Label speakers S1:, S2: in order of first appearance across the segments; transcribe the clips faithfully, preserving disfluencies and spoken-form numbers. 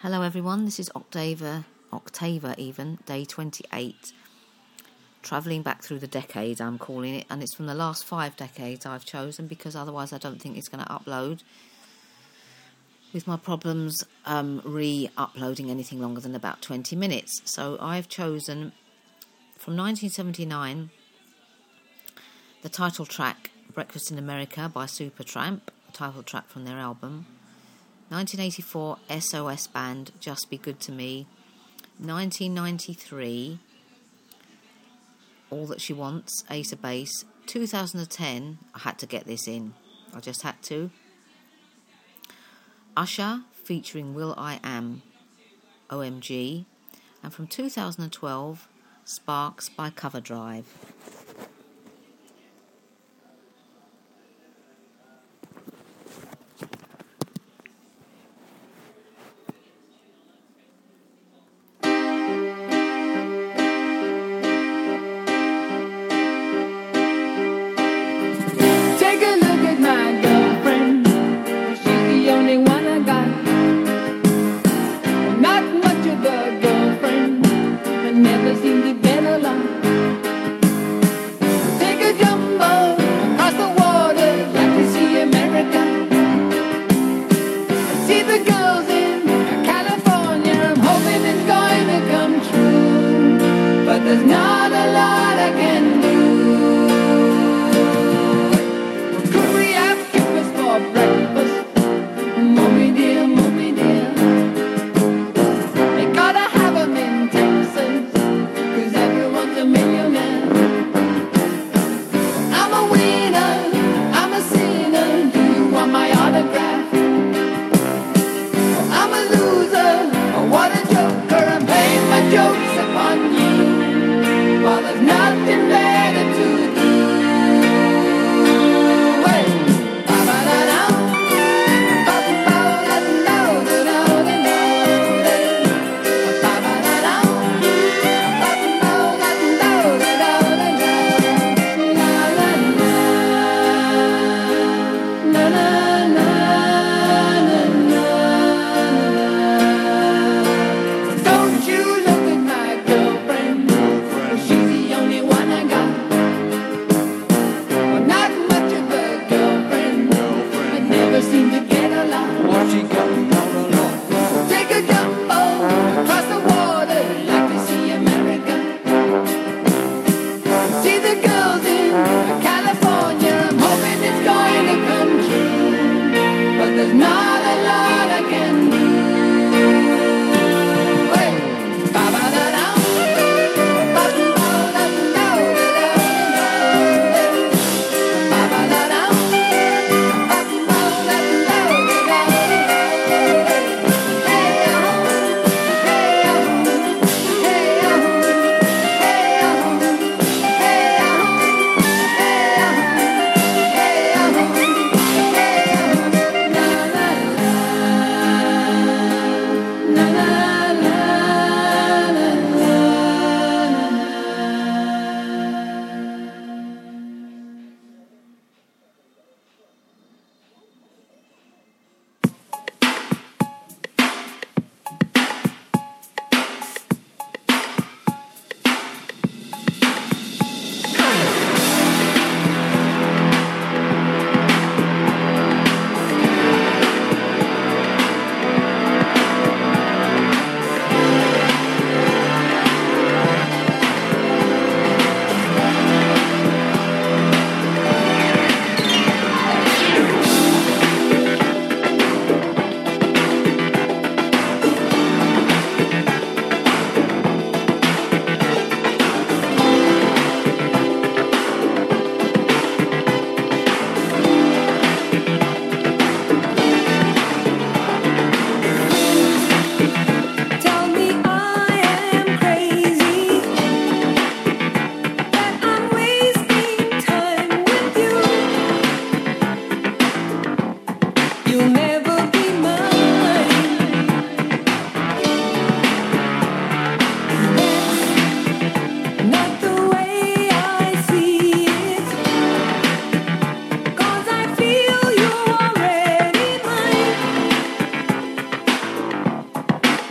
S1: Hello everyone, this is Octava, Octava even, day twenty-eight. Travelling back through the decades, I'm calling it, and it's from the last five decades I've chosen because otherwise I don't think it's going to upload. With my problems um, re-uploading anything longer than about twenty minutes. So I've chosen from nineteen seventy-nine the title track Breakfast in America by Supertramp, the title track from their album. nineteen eighty-four S O S Band, Just Be Good to Me. nineteen ninety-three All That She Wants, Ace of Base. two thousand ten, I had to get this in. I just had to. Usher featuring Will I Am, O M G. And from two thousand twelve, Sparks by Cover Drive.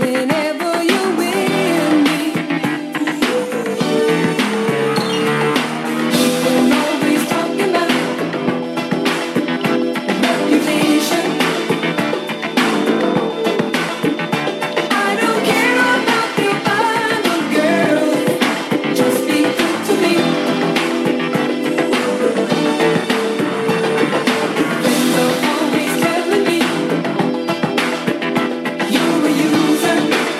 S2: You were using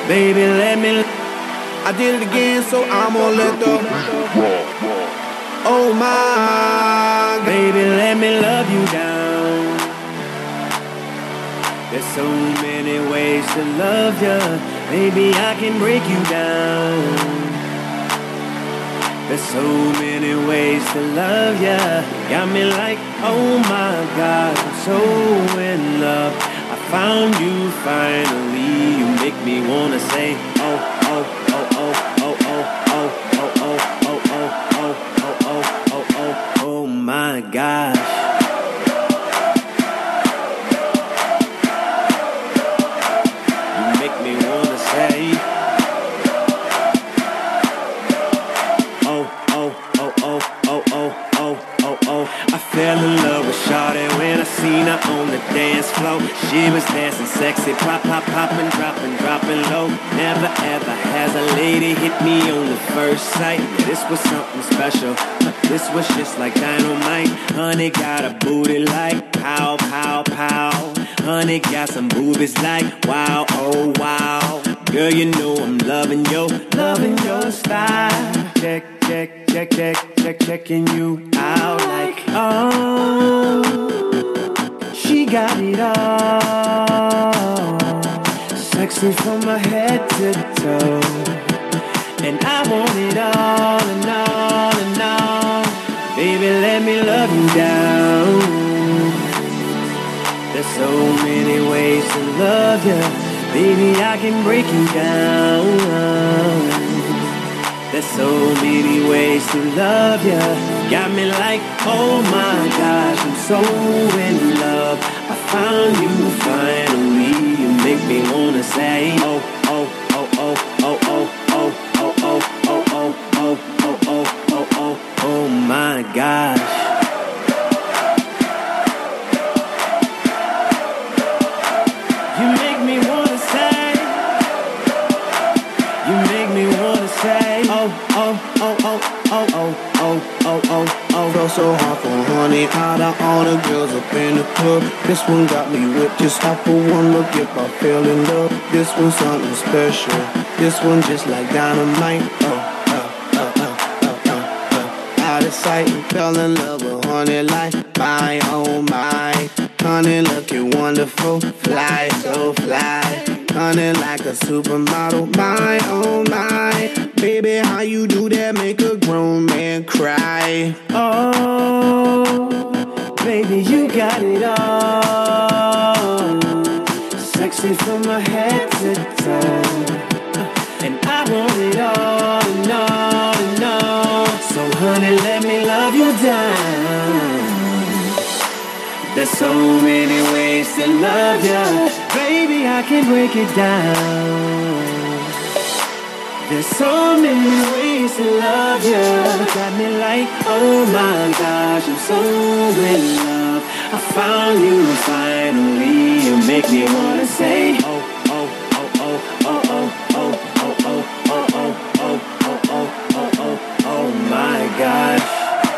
S2: Baby, let me. I did it again, so I'm gonna let the. Oh my, baby, let me love you down. There's so many ways to love ya. Baby, I can break you down. There's so many ways to love ya. Got me like, oh my God, I'm so in love. I found you finally. You make me wanna say, oh, oh, oh, oh, oh, oh, oh, oh, oh, oh, oh, oh, oh, oh, oh, oh, oh my gosh. You make me wanna say, I fell in love with Shawty when I seen her on the dance floor. She was dancing sexy, pop, pop, poppin', droppin', droppin' low. Never ever has a lady hit me on the first sight. Yeah, this was something special. This was just like dynamite. Honey got a booty like pow, pow, pow. Honey got some boobies like wow, oh wow. Girl, you know I'm loving yo, loving your style. Check, check, check, check, check, checking you out like, oh, she got it all. Sexy from my head to toe. And I want it all and all and all. Baby, let me love you down. There's so many ways to love you. Baby, I can break you down. There's so many ways to love ya. Got me like, oh my gosh, I'm so in love. I found you finally. You make me wanna say, oh, oh, oh, oh, oh, oh, oh, oh, oh, oh, oh, oh, oh, oh, oh, oh, oh my gosh. You make me wanna say, you make me wanna say, oh, oh, oh, oh, oh, oh, oh, oh, oh, oh. Felt so hard for honey, out of all the girls up in the club. This one got me whipped, just off for one look if I fell in love. This one's something special, this one just like dynamite. Oh, oh, oh, oh, oh, oh, oh. Out of sight and fell in love with honey like my, oh my. Honey looking wonderful, fly, so fly. Honey like a supermodel, my, oh my. Baby, how you do that make a grown man cry? Oh, baby, you got it all. Sexy from my head to toe. And I want it all and all and all. So honey, let me love you down. There's so many ways to love ya. Baby, I can break it down. There's so many ways to love ya. Got me like, oh my gosh, I'm so in love. I found you finally. You make me wanna say, oh, oh, oh, oh, oh, oh, oh, oh, oh, oh, oh, oh, oh, oh, oh, oh, oh my gosh.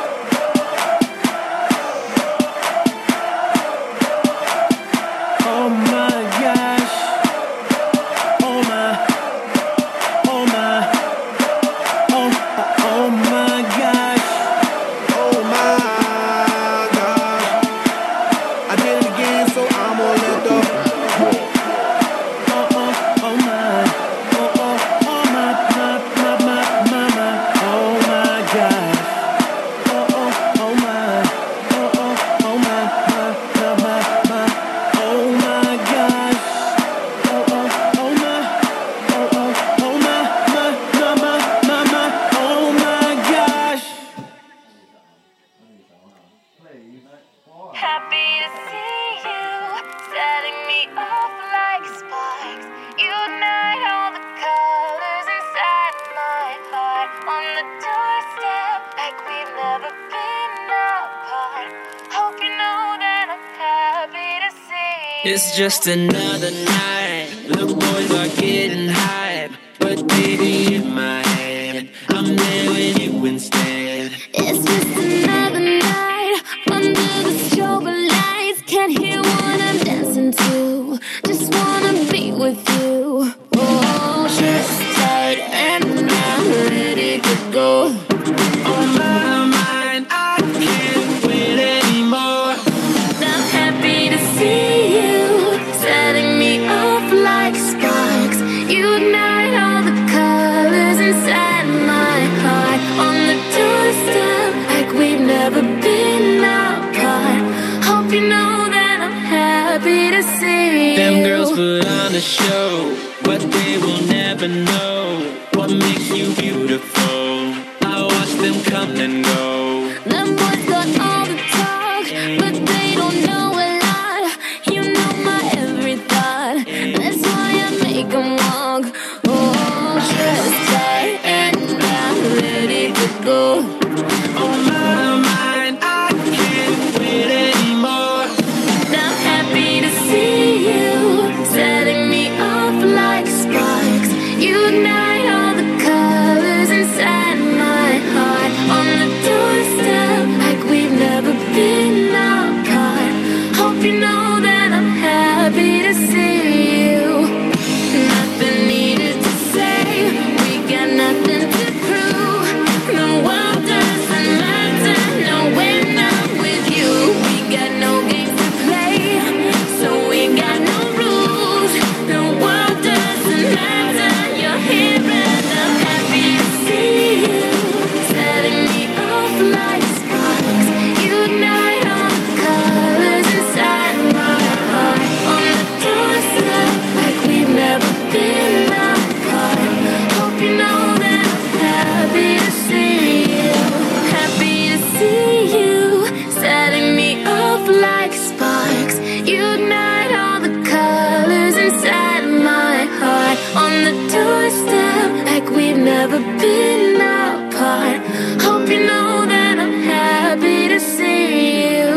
S3: It's just another night. The boys are getting hype, but baby in my head, I'm there with you instead.
S4: It's just another night under the strobe lights. Can't hear what I'm dancing to. Just wanna be with you. Oh,
S3: Let's put on a show, but they will never know what makes you beautiful. I watch them come and go.
S4: Them boys got all the talk, but they don't know a lot. You know my every thought, that's why I make them walk. Oh, just tight and I'm ready to go.
S3: On my mind, I can't wait anymore.
S4: I'm happy to see you, setting me off like sparks. You ignite all the colors inside my heart. On the doorstep, like we've never been apart. Hope you know that I'm happy to see you. Nothing needed to say, we got nothing to prove. The world doesn't matter, no, we're not with you. We got no games to play, so we got no rules. The world doesn't matter, you're here and I'm happy to see you, setting me off like sparks. You ignite all the colors inside my heart. On the doorstep, like we've never been apart. Hope you know that I'm happy to see you, happy to see you, setting me off like sparks. You ignite all the colors inside my heart. On the doorstep, like we've never been apart. Hope you know that I'm happy to see you.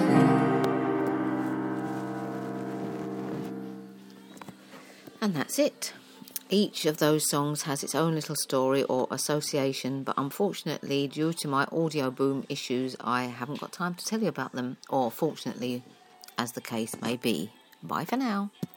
S1: And that's it. Each of those songs has its own little story or association, but unfortunately, due to my audio boom issues, I haven't got time to tell you about them, or fortunately, as the case may be. Bye for now.